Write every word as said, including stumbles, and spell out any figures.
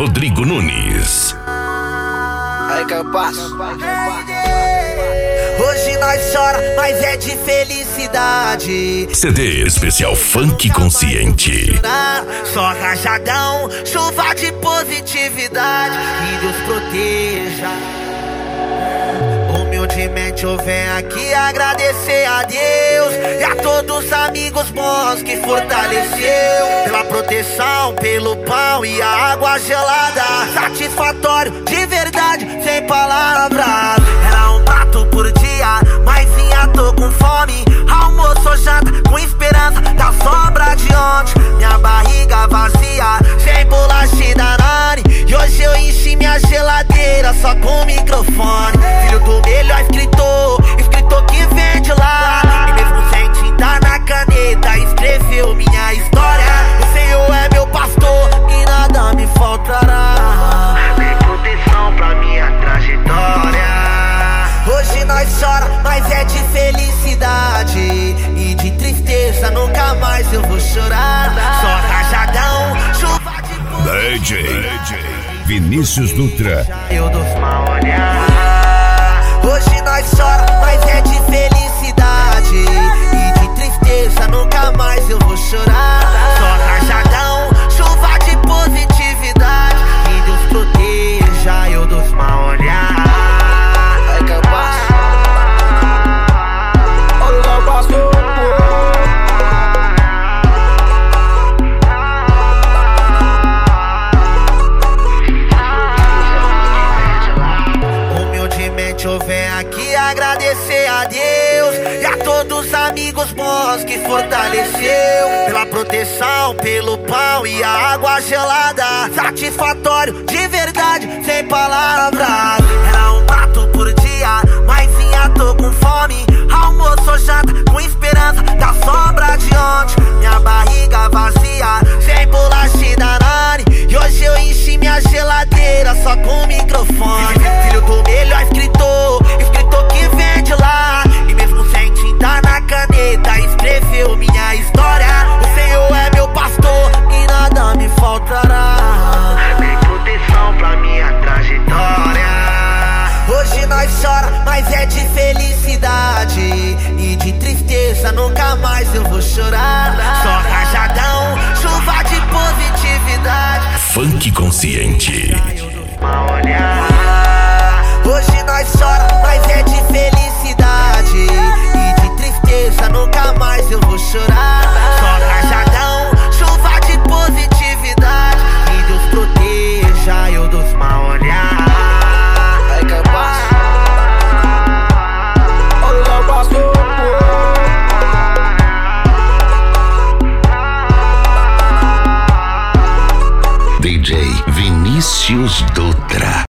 Rodrigo Nunes. Aí que eu passo. Hoje nós chora, mas é de felicidade. C D especial Funk Consciente. Só rajadão, chuva de positividade. Que Deus proteja. Humildemente eu venho aqui agradecer a Deus e a todos os amigos bons que fortaleceu. Pela proteção, pelo pão e a água gelada. Satisfatório, de verdade, sem palavras. Era um prato por dia, mas vinha, tô com fome. Almoço ou janta, com esperança da sobra de ontem. Minha barriga vazia, sem bolacha e danone. E hoje eu enchi minha geladeira só com microfone. Filho do melhor escritor, escritor que vem de lá. E mesmo sem tinta na caneta, escreveu minha história. O Senhor é meu pastor e nada me faltará. Tem proteção pra minha trajetória. Hoje nós chora, mas é de felicidade. E de tristeza nunca mais eu vou chorar. Só rajadão, chuva de D J, D J Vinícius Dutra. Eu dou mal olhar. Hoje nós chora, mas é de felicidade. E de tristeza nunca mais eu vou chorar. Só rajadão, chuva de positividade. Que Deus proteja, eu dou mal olhar. Aí que eu passo. Olha o passo. Humildemente eu venho aqui agradecer a Deus e a todos os amigos bons que fortaleceu. Pela proteção, pelo pão e a água gelada. Satisfatório, de verdade, sem palavras. Era um prato por dia, mas vinha, tô com fome. Almoço ou janta, com esperança da sobra de ontem. Minha barriga vazia, sem bolacha e danone. E hoje eu enchi minha geladeira só com microfone. Filho do melhor escritor, escritor que vem de lá. E mesmo sem tinta na caneta, escreveu minha história. O Senhor é meu pastor e nada me faltará. Tem proteção pra minha trajetória. Hoje nós chora, mas é de felicidade. E de tristeza nunca mais eu vou chorar. Só rajadão, chuva de positividade. Funk Consciente. Hoje nós chora, mas é de felicidade. E de tristeza nunca mais eu vou chorar. Só rajadão, chuva de positividade. Que Deus proteja, eu dou mal olhar. Aí que eu passo. Olha o passo. D J Vinícius Dutra.